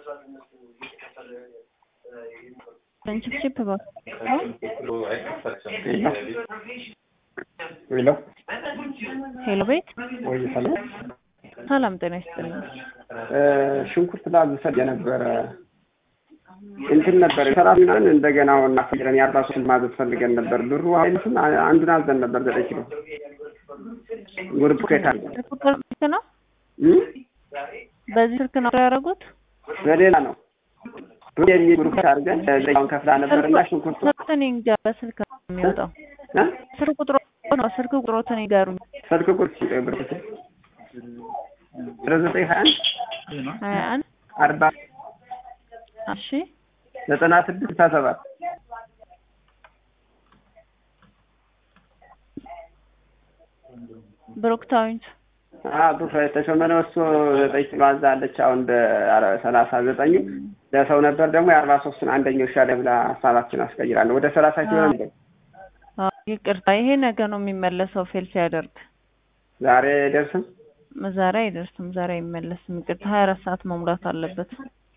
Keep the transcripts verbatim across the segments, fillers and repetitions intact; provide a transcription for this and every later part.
Friendship about ሄሎ ሄሎ ቤት ወይ ሰላም ሰላም ጤና ይስጥልኝ። ሽንኩርት ላዝሰድ የነበረ እንትን ነበር ሰራሚናን እንደገና ወና ፍቅረን ያራሱን ማዘዝ ፈልገን ነበር። ብሩ አይልስም አንዱን አዘን ነበር ዘጠኝ ኪሎ ጉርብ ከታል ቁጥር ነው በዚህ ስልክ ነው ያደረጉት በሌላ ነው ብሩ የሚብሩክ አድርገን ለዛውን ከፍላ ነበርና ሽንኩርት ተነኝ ጋር በስልክ ነው የሚወጣው እ ስልክ ቁጥሩ ነው ስልክ ቁጥሩን ይጋሩኝ ስልክ ቁጥር ሲቀብር ዘጠኝ ሀያ አንድ ሀያ አንድ አርባ እሺ ዘጠና ስድስት ሰባት ብሩክታዊት አ ዱፋይ ተሸመነው እሱ ዘጠኝ ኪሎ አዛለች አሁን በሰላሳ ዘጠኝ ለሰው ነበር ደግሞ የአርባ ሶስቱን አንደኛው ሻለ ብላ ሐሳባችን አስቀይራለሁ ወደ ሰላሳ ኪሎ ነበር። አዎ ይቅርታ ይሄ ነገ ነው የሚመለሰው ፌል ሲያደርግ ዛሬ ደርስም ዛሬ አይደርስም ዛሬ አይመለስም ይቅርታ ሀያ አራት ሰዓት መሙላት አለበት።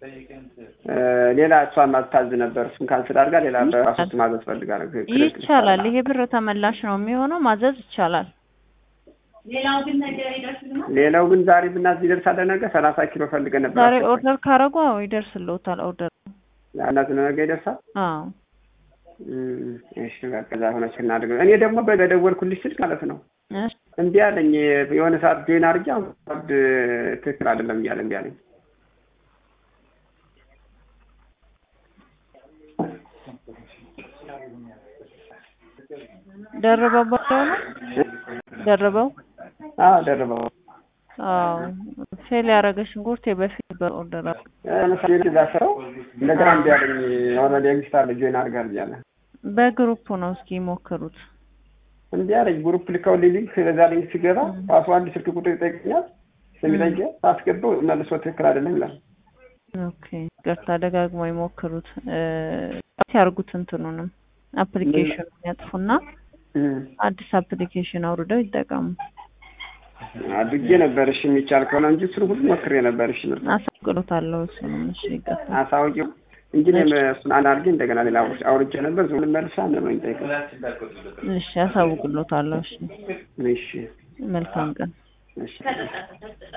ሌላ እሷን ማታዝ ነበር እሱን ካንስል አድርጋ ሌላ በራሱ ማዘዝ ፈልጋለሁ ይቻላል ይሄ ብር ተመላሽ ነው የሚሆነው ማዘዝ ይቻላል። ሌላው ግን ነገ ይደርስልናል ሌላው ግን ዛሬ ብናዝ ይደርሳል ነገ ሰላሳ ኪሎ ፈልገን ነበር ዛሬ ኦርደር ካረጉ አዎ ይደርስልዎታል ኦርደር ያናት ነገ ይደርሳል አዎ እሺ በቃ ዛሬ እናድርግ እኔ ደግሞ በደወልኩልሽ ስልክ ማለት ነው እሺ እንዴ አለኝ የሆነ ሰዓት ጆይን አድርጌ አሁን ትክክል አይደለም እያለ እንዴ አለኝ ደረበው ባለው ነው ደረበው አዎ ደረበው አዎ ፌል ያረገ ሽንኩርት በፊት በኦርደር ለምሳሌ ዛሰው እንደገና እንዴ አለኝ ኦልሬዲ ኤክስትራ ጆይን አድርጋል ያለ በግሩፕ ነው እስኪ ሞክሩት እንዴ አለኝ ግሩፕ ልከው ሊንክ ስለዛ ሊንክ ሲገባ ፓስዋርድ ስልክ ቁጥር ይጠይቀኛል ስለሚጠይቅ አስገባው መልሶ ትክክል አይደለም ይላል። ኦኬ ገርታ ደጋግሞ ይሞክሩት ያርጉት እንትኑንም አፕሊኬሽን ያጥፉና አዲስ አፕሊኬሽን አውርደው ይጠቀሙ። አድርጌ ነበር እሺ የሚቻል ከሆነ እንጂ እሱን ሁሉ ሞክሬ ነበር እሺ ነው አሳውቅሎታለሁ እሱንም እሺ ይቀጥል አሳውቂው እንጂ እሱን አናርጌ እንደገና ሌላ አውርጄ ነበር ዝም መልሳ ነው እንጠይቀው እሺ አሳውቅሎታለሁ እሺ እሺ መልካም ቀን እሺ